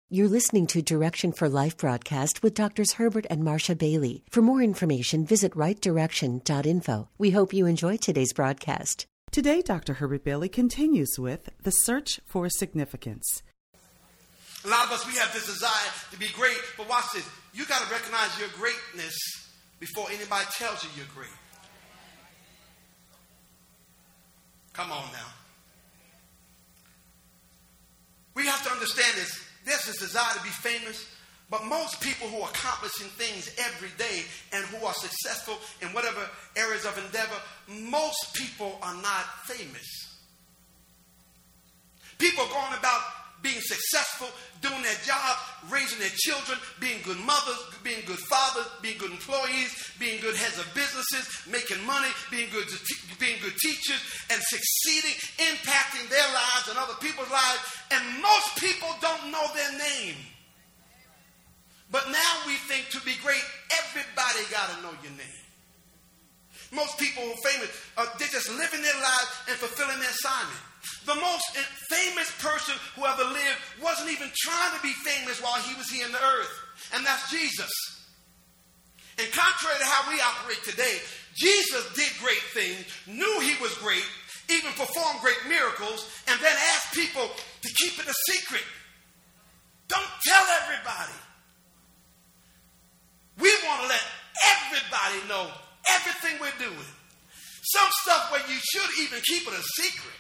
You're listening to Direction for Life broadcast with Drs. Herbert and Marcia Bailey. For more information, visit rightdirection.info. We hope you enjoy today's broadcast. Today, Dr. Herbert Bailey continues with The Search for Significance. A lot of us, we have this desire to be great, but watch this. You got to recognize your greatness before anybody tells you you're great. Come on now. We have to understand this. There's this desire to be famous, but most people who are accomplishing things every day and who are successful in whatever areas of endeavor, most people are not famous. People are going about being successful, doing their job, raising their children, being good mothers, being good fathers, being good employees, being good heads of businesses, making money, being good teachers, and succeeding, impacting their lives and other people's lives. And most people don't know their name. But now we think to be great, everybody got to know your name. Most people who are famous, they're just living their lives and fulfilling their assignment. The most famous person who ever lived wasn't even trying to be famous while he was here on the earth. And that's Jesus. And contrary to how we operate today, Jesus did great things, knew he was great, even performed great miracles, and then asked people to keep it a secret. Don't tell everybody. We want to let everybody know everything we're doing. Some stuff where you should even keep it a secret.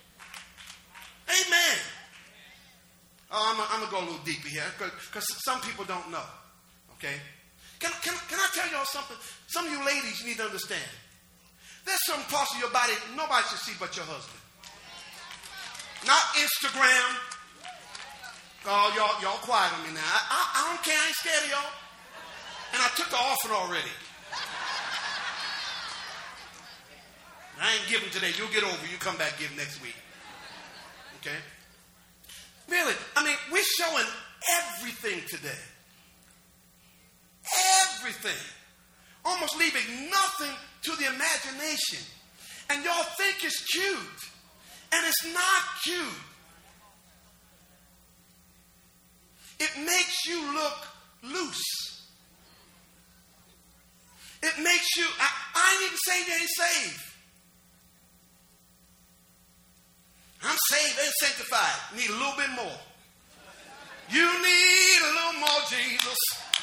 Amen. Oh, I'm going to go a little deeper here because some people don't know. Okay? Can I tell y'all something? Some of you ladies, you need to understand. There's some parts of your body nobody should see but your husband. Not Instagram. Oh, y'all quiet on me now. I don't care. I ain't scared of y'all. And I took the offering already. I ain't giving today. You'll get over. You come back give next week. Okay? Really, I mean, we're showing everything today. Everything. Almost leaving nothing to the imagination. And y'all think it's cute. And it's not cute. It makes you look loose. It makes you, I ain't even saying you ain't saved. I'm saved and sanctified. Need a little bit more. You need a little more Jesus.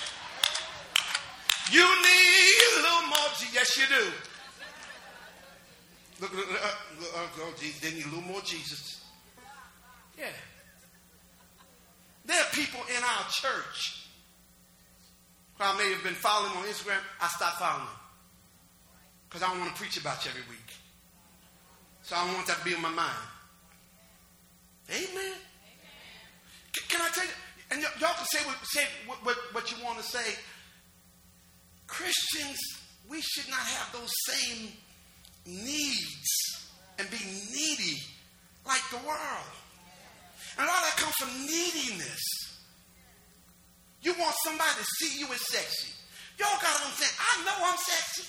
You need a little more Jesus. Yes, you do. Look, Jesus. They need a little more Jesus. Yeah. There are people in our church who I may have been following on Instagram. I stopped following them because I don't want to preach about you every week. So I don't want that to be in my mind. Amen. Can I tell you? And y'all can say what you want to say. Christians, we should not have those same needs and be needy like the world. And a lot of that comes from neediness. You want somebody to see you as sexy. Y'all got to understand, I know I'm sexy.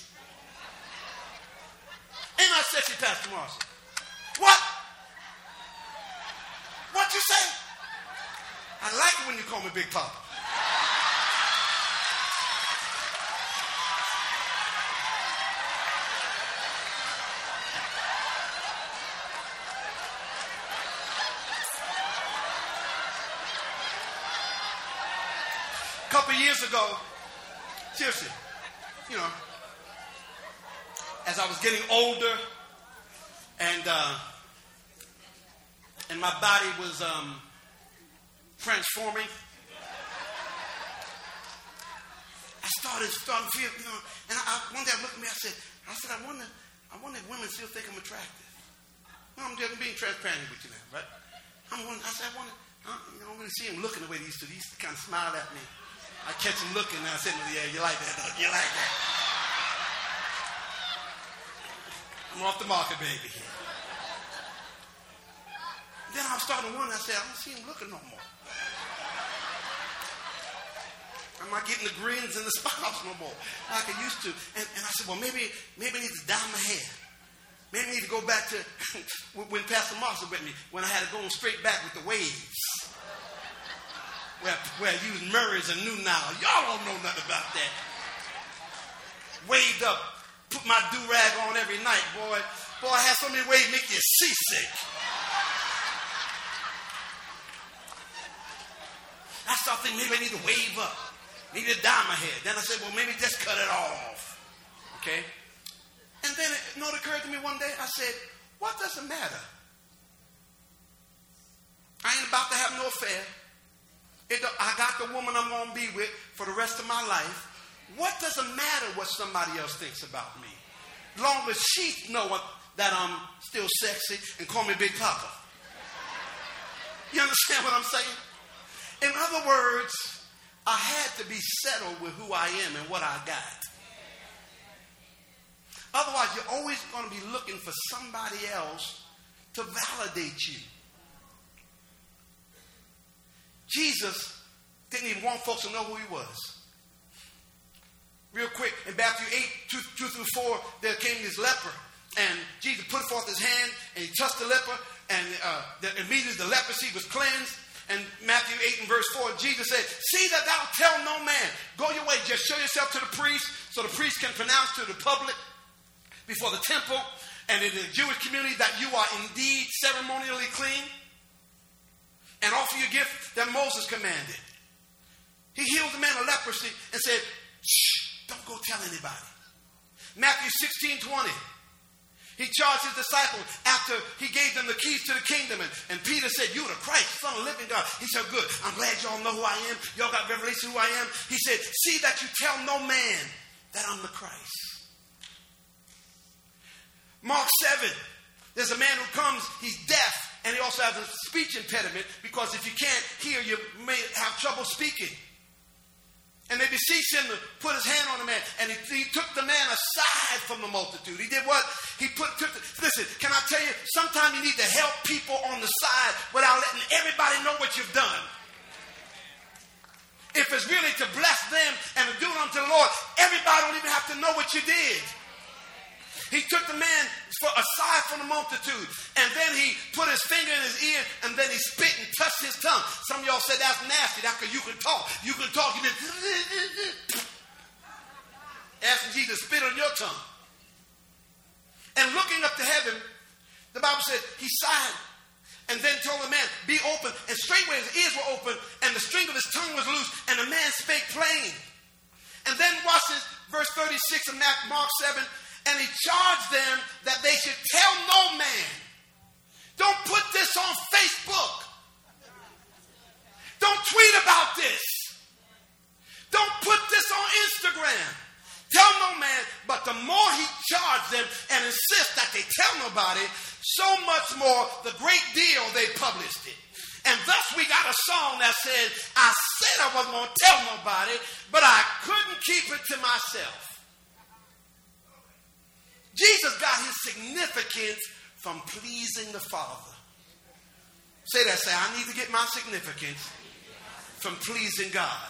Ain't I sexy, Pastor Marshall? What? What you say? I like it when you call me Big Papa. A couple of years ago, seriously, you know, as I was getting older and my body was transforming, I started to feel, you know, and one day I looked at me, I said, I wonder if women still think I'm attractive. No, I'm just being transparent with you now, right? I want to see him looking the way they used to. They used to kind of smile at me. I catch him looking, and I said, yeah, you like that, don't you? You like that. I'm off the market, baby. Then I was starting to wonder, I said, I don't see him looking no more. I'm not getting the grins and the smiles no more like I used to. And I said, well, maybe I need to dye my hair. Maybe I need to go back to when Pastor Marshall with me, when I had to go straight back with the waves. where use Murray's and New Nile. Y'all don't know nothing about that. Waved up, put my do-rag on every night, boy. Boy, I had so many waves make you seasick. I started thinking maybe I need to wave up. Need to dye my hair. Then I said, well, maybe just cut it off. Okay? And then it occurred to me one day, I said, what does it matter? I ain't about to have no affair. I got the woman I'm going to be with for the rest of my life. What does it matter what somebody else thinks about me? Long as she know that I'm still sexy and call me Big Papa. You understand what I'm saying? In other words, I had to be settled with who I am and what I got. Otherwise, you're always going to be looking for somebody else to validate you. Jesus didn't even want folks to know who he was. Real quick, in Matthew 8, 2 through 4, there came this leper. And Jesus put forth his hand and he touched the leper. And immediately the leprosy was cleansed. And Matthew 8 and verse 4, Jesus said, see that thou tell no man. Go your way. Just show yourself to the priest so the priest can pronounce to the public before the temple and in the Jewish community that you are indeed ceremonially clean. And offer your gift that Moses commanded. He healed the man of leprosy and said, shh, don't go tell anybody. Matthew 16:20. He charged his disciples after he gave them the keys to the kingdom. And Peter said, you're the Christ, Son of the living God. He said, good. I'm glad y'all know who I am. Y'all got revelation who I am. He said, see that you tell no man that I'm the Christ. Mark 7. There's a man who comes, he's deaf, and he also has a speech impediment because if you can't hear, you may have trouble speaking. And they beseeched him to put his hand on the man. And he took the man aside from the multitude. He did what? Listen, can I tell you, sometimes you need to help people on the side without letting everybody know what you've done. If it's really to bless them and to do it unto the Lord, everybody don't even have to know what you did. He took the man aside from the multitude, and then he put his finger in his ear, and then he spit and touched his tongue. Some of y'all said that's nasty. That's because you can talk. You can talk. You did. Asking Jesus to spit on your tongue. And looking up to heaven, the Bible said he sighed, and then told the man, be open. And straightway his ears were open, and the string of his tongue was loose, and the man spake plain. And then watch this, verse 36 of Mark 7. And he charged them that they should tell no man. Don't put this on Facebook. Don't tweet about this. Don't put this on Instagram. Tell no man. But the more he charged them and insist that they tell nobody, so much more the great deal they published it. And thus we got a song that says, I said I wasn't going to tell nobody, but I couldn't keep it to myself. Jesus got his significance from pleasing the Father. Say that, say, I need to get my significance from pleasing God.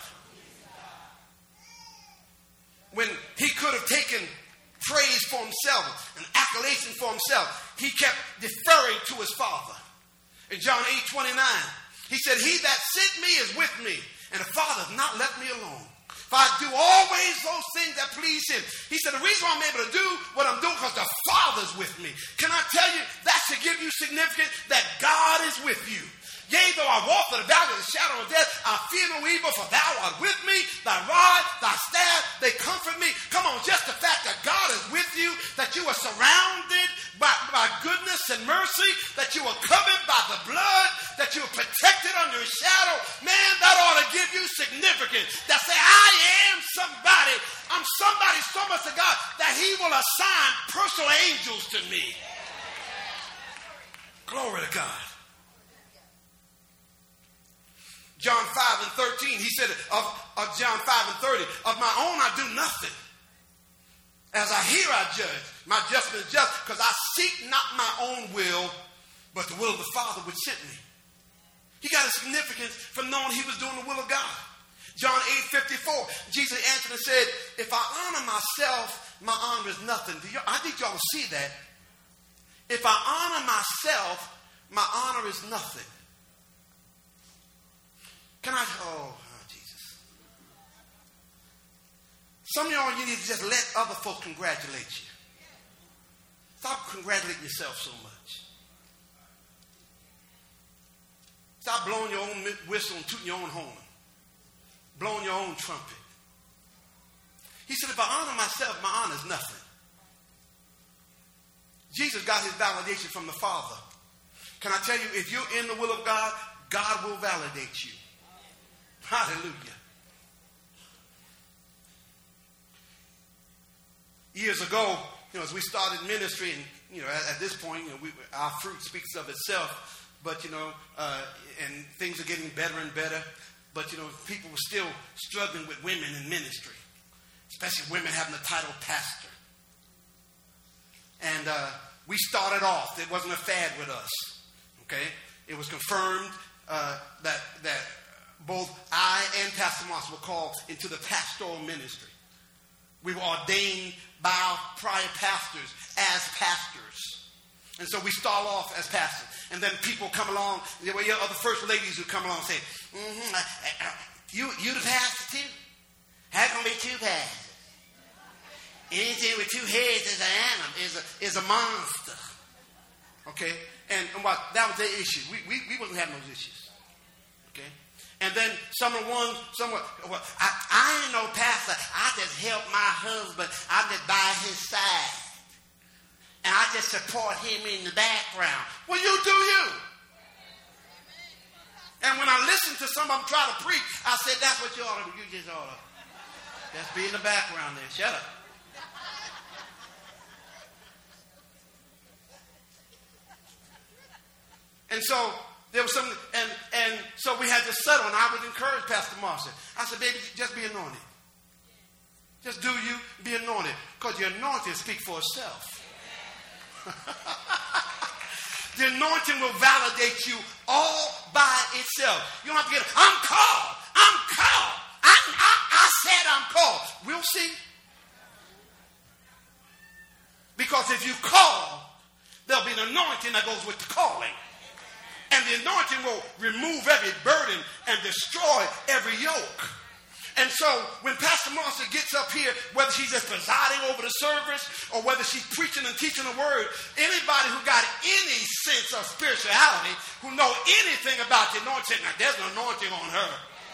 When he could have taken praise for himself and accolation for himself, he kept deferring to his Father. In John 8:29, he said, he that sent me is with me, and the Father has not left me alone. If I do always those things that please him. He said, the reason I'm able to do what I'm doing because the Father's with me. Can I tell you, that should give you significance that God is with you. Yea, though I walk through the valley of the shadow of death, I fear no evil, for thou art with me. Thy rod, thy staff, they comfort me. Come on, just the fact that God is with you, that you are surrounded by goodness and mercy, that you are covered by the blood, that you are protected under his shadow, man, that ought to give you significance. That say, I am somebody. I'm somebody so much to God that he will assign personal angels to me. Glory to God. John 5 and 13, he said of John 5 and 30, of my own I do nothing. As I hear, I judge. My judgment is just because I seek not my own will, but the will of the Father which sent me. He got a significance from knowing he was doing the will of God. John 8:54, Jesus answered and said, if I honor myself, my honor is nothing. I need y'all to see that. If I honor myself, my honor is nothing. Oh, Jesus. Some of y'all, you need to just let other folks congratulate you. Stop congratulating yourself so much. Stop blowing your own whistle and tooting your own horn. Blowing your own trumpet. He said, if I honor myself, my honor is nothing. Jesus got his validation from the Father. Can I tell you, if you're in the will of God, God will validate you. Hallelujah. Years ago, as we started ministry, and at this point, our fruit speaks of itself. But and things are getting better and better. But people were still struggling with women in ministry, especially women having the title pastor. And we started off. It wasn't a fad with us. Okay, it was confirmed that both I and Pastor Moss were called into the pastoral ministry. We were ordained by our prior pastors as pastors. And so we start off as pastors. And then people come along, there were other first ladies who come along and say, you the pastor too? How can we be two pastors? Anything with two heads is an animal, is a monster. Okay? And what that was their issue. We wasn't having those issues. Okay? And then I ain't no pastor. I just help my husband. I'm just by his side. And I just support him in the background. Well, you do you. And when I listen to some of them try to preach, I said, that's what you ought to do. You just ought to just be in the background there. Shut up. And so there was something, and so we had to settle, and I would encourage Pastor Marcia. I said, baby, just be anointed. Just do you, be anointed. Because your anointing speaks for itself. The anointing will validate you all by itself. You don't have to get, I'm called. I said I'm called. We'll see. Because if you call, there'll be an anointing that goes with the calling. And the anointing will remove every burden and destroy every yoke. And so when Pastor Marcia gets up here, whether she's just presiding over the service or whether she's preaching and teaching the word, anybody who got any sense of spirituality, who know anything about the anointing, now there's an anointing on her.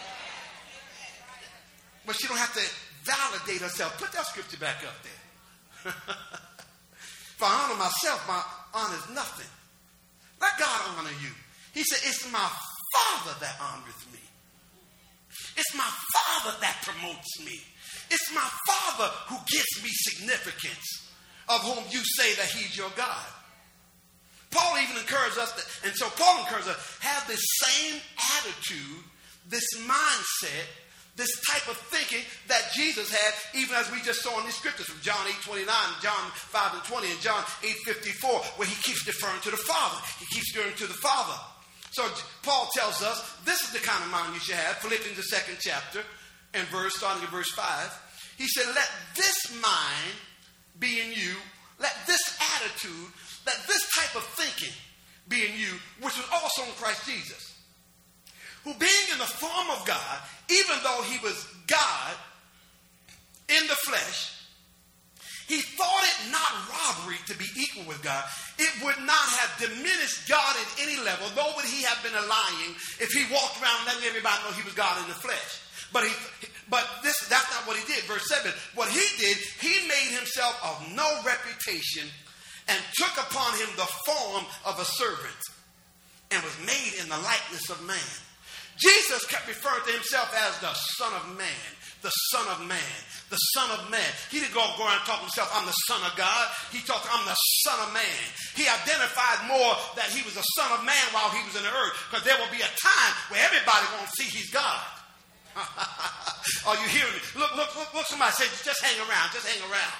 But she don't have to validate herself. Put that scripture back up there. If I honor myself, my honor is nothing. Let God honor you. He said, it's my Father that honoreth me. It's my Father that promotes me. It's my Father who gives me significance, of whom you say that he's your God. Paul even encourages us, Paul encourages us, have this same attitude, this mindset, this type of thinking that Jesus had, even as we just saw in these scriptures from John 8:29, John 5:20, and John 8:54, where he keeps deferring to the Father. He keeps referring to the Father. So Paul tells us this is the kind of mind you should have. Philippians, the 2nd chapter, and starting at verse 5. He said, let this mind be in you, let this attitude, let this type of thinking be in you, which was also in Christ Jesus, who being in the form of God, even though he was God in the flesh, he thought it not robbery to be equal with God. It would not have diminished God at any level, nor would he have been lying if he walked around letting everybody know he was God in the flesh. But that's not what he did. Verse 7, what he did, he made himself of no reputation and took upon him the form of a servant and was made in the likeness of man. Jesus kept referring to himself as the Son of Man. The Son of Man. The Son of Man. He didn't go around talking to himself, I'm the Son of God. He talked, I'm the Son of Man. He identified more that he was the Son of Man while he was in the earth. Because there will be a time where everybody won't see he's God. Are you hearing me? Look, somebody say, just hang around. Just hang around.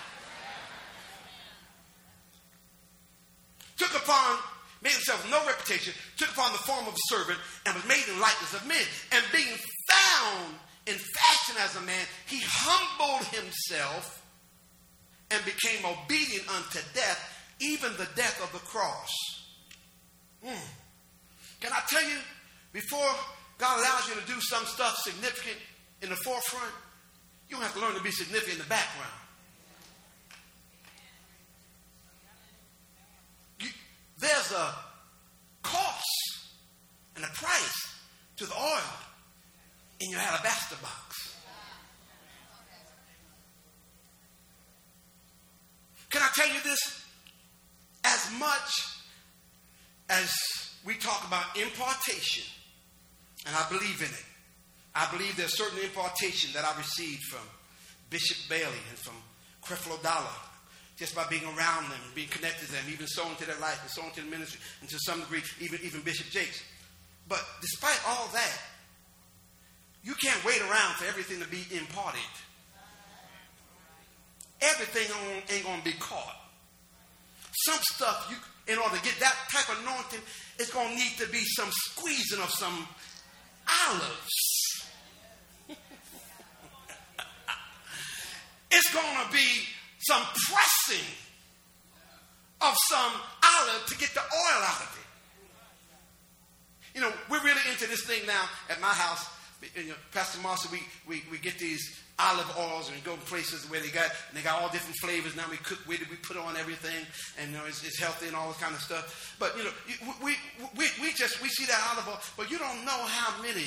Made himself no reputation, took upon the form of a servant, and was made in likeness of men. And being found in fashion as a man, he humbled himself and became obedient unto death, even the death of the cross. Can I tell you, before God allows you to do some stuff significant in the forefront, you don't have to learn to be significant in the background. There's a cost and a price to the oil in your alabaster box. Can I tell you this? As much as we talk about impartation, and I believe in it, I believe there's certain impartation that I received from Bishop Bailey and from Creflo Dollar, just by being around them, being connected to them, even sowing to their life and sowing to the ministry, and to some degree, even Bishop Jakes. But despite all that, you can't wait around for everything to be imparted. Everything ain't going to be caught. Some stuff, in order to get that type of anointing, it's going to need to be some squeezing of some olives. It's going to be some pressing of some olive to get the oil out of it. You know, we're really into this thing now at my house. You know, Pastor Marcia, we get these olive oils and we go to places where they got all different flavors. Now we cook with it, we put on everything, and you know, it's healthy and all this kind of stuff. But you know, we see that olive oil, but you don't know how many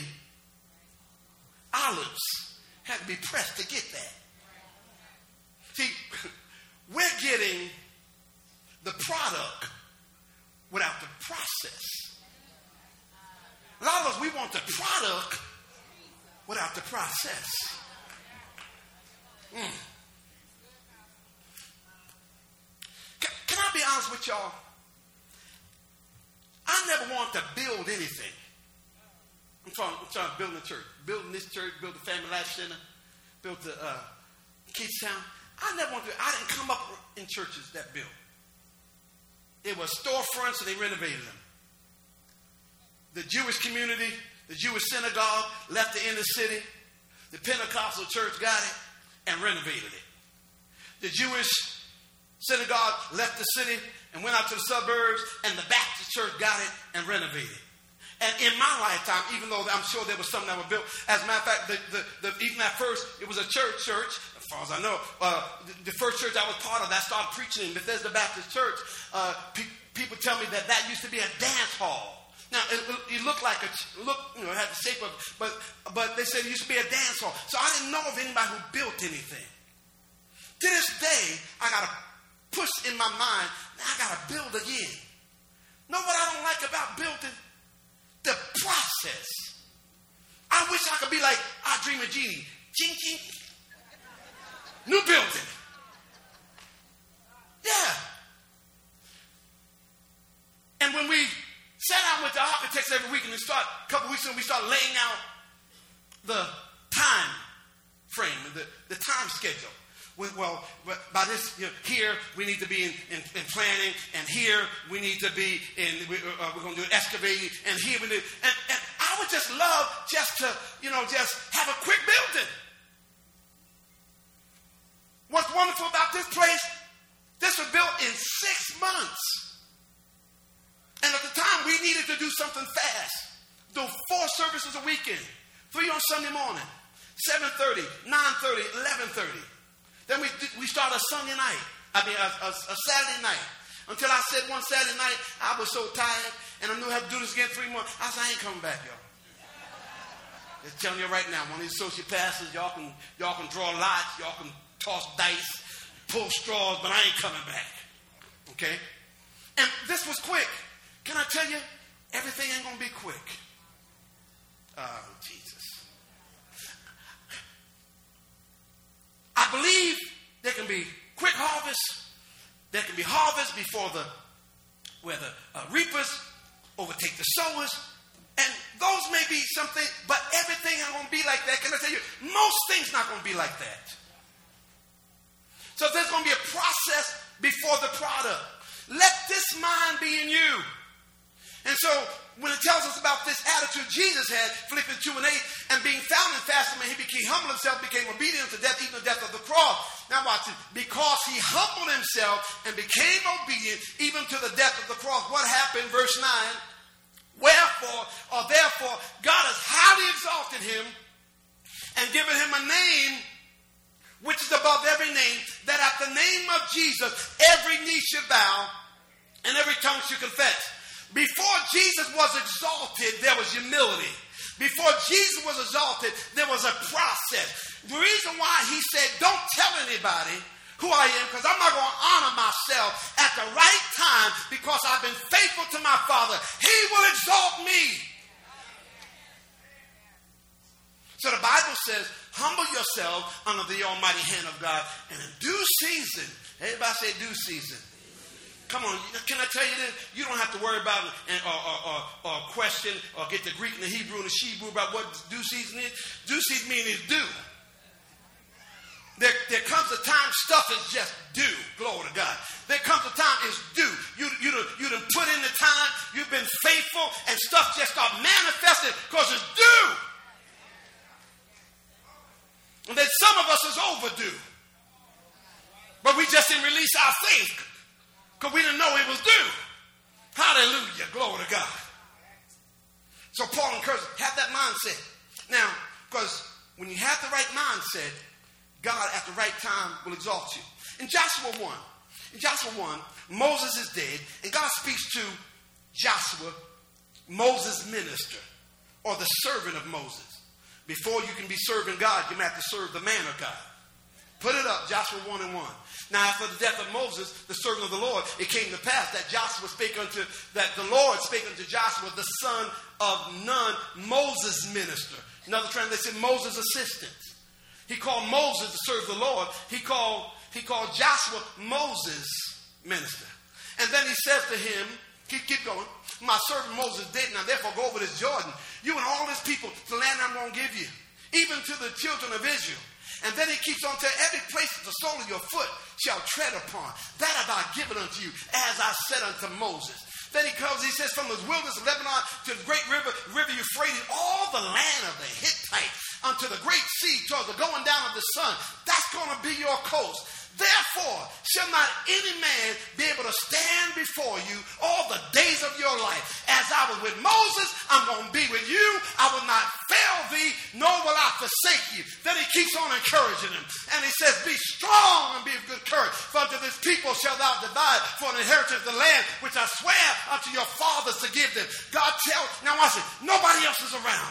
olives had to be pressed to get that. See, we're getting the product without the process. A lot of us, we want the product without the process. Can I be honest with y'all? I never want to build anything. I'm trying to build a church. Building this church, build the Family Life Center, build the Kidstown. I didn't come up in churches that built. It was storefronts and they renovated them. The Jewish community, the Jewish synagogue left the inner city. The Pentecostal church got it and renovated it. The Jewish synagogue left the city and went out to the suburbs, and the Baptist church got it and renovated it. And in my lifetime, even though I'm sure there was some that were built, as a matter of fact, even at first, it was a church, as far as I know. The first church I was part of that started preaching in Bethesda Baptist Church, people tell me that used to be a dance hall. Now, it looked like it had the shape of, but they said it used to be a dance hall. So I didn't know of anybody who built anything. To this day, I got to push in my mind, I got to build again. Know what I don't like about building? The process. I wish I could be like I Dream of Jeannie. Ching, ching. New building. Yeah. And when we sat down with the architects every week, and a couple weeks ago, we started laying out the time frame, the time schedule. Well, by this, here we need to be in planning, and here we need to be we're going to do excavating, and here we do. And I would just love just to, just have a quick building. What's wonderful about this place, this was built in 6 months. And at the time, we needed to do something fast. Do 4 services a weekend, 3 on Sunday morning, 7:30, 9:30, 11:30. Then we started a Sunday night. A Saturday night. Until I said one Saturday night, I was so tired, and I knew I had to do this again 3 months. I said, I ain't coming back, y'all. Just telling you right now, one of these associate pastors, y'all can draw lots, y'all can toss dice, pull straws, but I ain't coming back. Okay? And this was quick. Can I tell you, everything ain't going to be quick. Oh, Jesus. I believe there can be quick harvest. There can be harvest before where the reapers overtake the sowers. And those may be something, but everything ain't going to be like that. Can I tell you, most things not going to be like that. So there's going to be a process before the product. Let this mind be in you. And so when it tells us about this attitude Jesus had, Philippians 2:8, and being found in fasting, he humbled himself, became obedient to death, even the death of the cross. Now watch it. Because he humbled himself and became obedient even to the death of the cross. What happened? Verse 9. Therefore, God has highly exalted him and given him a name which is above every name, that at the name of Jesus, every knee should bow and every tongue should confess. Before Jesus was exalted, there was humility. Before Jesus was exalted, there was a process. The reason why he said, don't tell anybody who I am, because I'm not going to honor myself at the right time, because I've been faithful to my Father. He will exalt me. So the Bible says, humble yourself under the almighty hand of God, and in due season, everybody say due season. Come on, can I tell you this? You don't have to worry about or question or get the Greek and the Hebrew and the Hebrew about what due season is. Due season means it's due. There comes a time stuff is just due. Glory to God. There comes a time it's due. You done put in the time. You've been faithful, and stuff just start manifesting because it's due. And then some of us is overdue. But we just didn't release our faith because we didn't know it was due. Hallelujah. Glory to God. So Paul encourages, have that mindset. Now, because when you have the right mindset, God at the right time will exalt you. In Joshua 1, Moses is dead, and God speaks to Joshua, Moses' minister, or the servant of Moses. Before you can be serving God, you have to serve the man of God. Put it up, Joshua 1:1. Now, after the death of Moses, the servant of the Lord, it came to pass that the Lord spake unto Joshua, the son of Nun, Moses' minister. Another translation, Moses' assistant. He called Moses to serve the Lord. He called Joshua Moses' minister. And then he says to him, keep going, my servant Moses did, now therefore go over this Jordan, you and all this people, to the land I'm going to give you, even to the children of Israel. And then he keeps on telling, every place that the sole of your foot shall tread upon, that have I given unto you, as I said unto Moses. Then he says, from the wilderness of Lebanon to the great river Euphrates, all the land of the Hittites, unto the great sea, towards the going down of the sun, that's going to be your coast. Therefore, shall not any man be able to stand before you all the days of your life. As I was with Moses, I'm going to be with you. I will not fail thee, nor will I forsake you. Then he keeps on encouraging him. And he says, be strong and be of good courage. For unto this people shalt thou divide for an inheritance the land which I swear unto your fathers to give them. God tells, now watch it, nobody else is around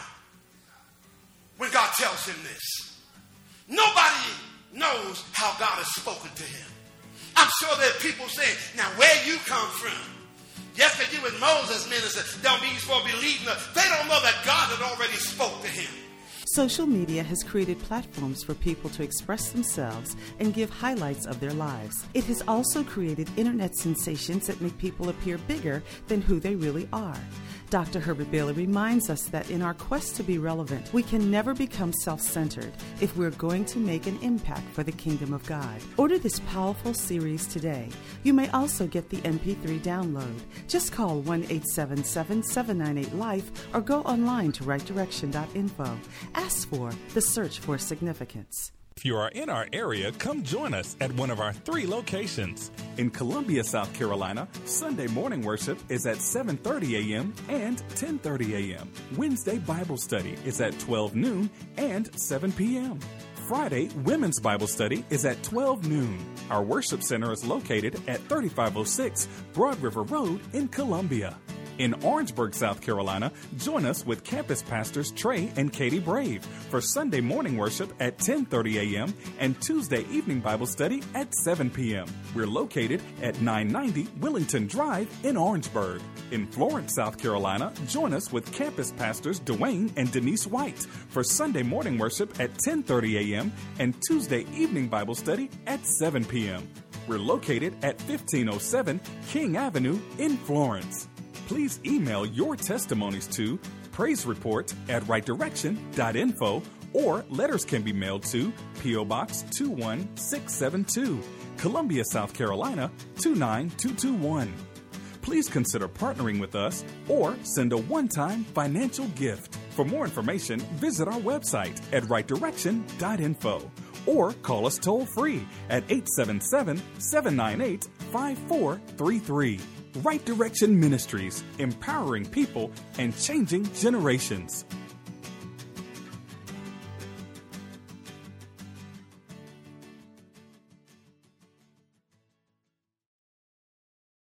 when God tells him this. Nobody knows how God has spoken to him. I'm sure there are people saying, now where you come from? Yes, because you was Moses' minister, don't mean you're supposed to be leading us. They don't know that God had already spoke to him. Social media has created platforms for people to express themselves and give highlights of their lives. It has also created internet sensations that make people appear bigger than who they really are. Dr. Herbert Bailey reminds us that in our quest to be relevant, we can never become self-centered if we're going to make an impact for the kingdom of God. Order this powerful series today. You may also get the MP3 download. Just call 1-877-798-LIFE or go online to rightdirection.info. Ask for The Search for Significance. If you are in our area, come join us at one of our 3 locations. In Columbia, South Carolina, Sunday morning worship is at 7:30 a.m. and 10:30 a.m. Wednesday Bible study is at 12 noon and 7 p.m. Friday Women's Bible study is at 12 noon. Our worship center is located at 3506 Broad River Road in Columbia. In Orangeburg, South Carolina, join us with campus pastors Trey and Katie Brave for Sunday morning worship at 10:30 a.m. and Tuesday evening Bible study at 7 p.m. We're located at 990 Willington Drive in Orangeburg. In Florence, South Carolina, join us with campus pastors Dwayne and Denise White for Sunday morning worship at 10:30 a.m. and Tuesday evening Bible study at 7 p.m. We're located at 1507 King Avenue in Florence. Please email your testimonies to praisereport@rightdirection.info, or letters can be mailed to P.O. Box 21672, Columbia, South Carolina 29221. Please consider partnering with us or send a one-time financial gift. For more information, visit our website at rightdirection.info or call us toll-free at 877-798-5433. Right Direction Ministries, empowering people and changing generations.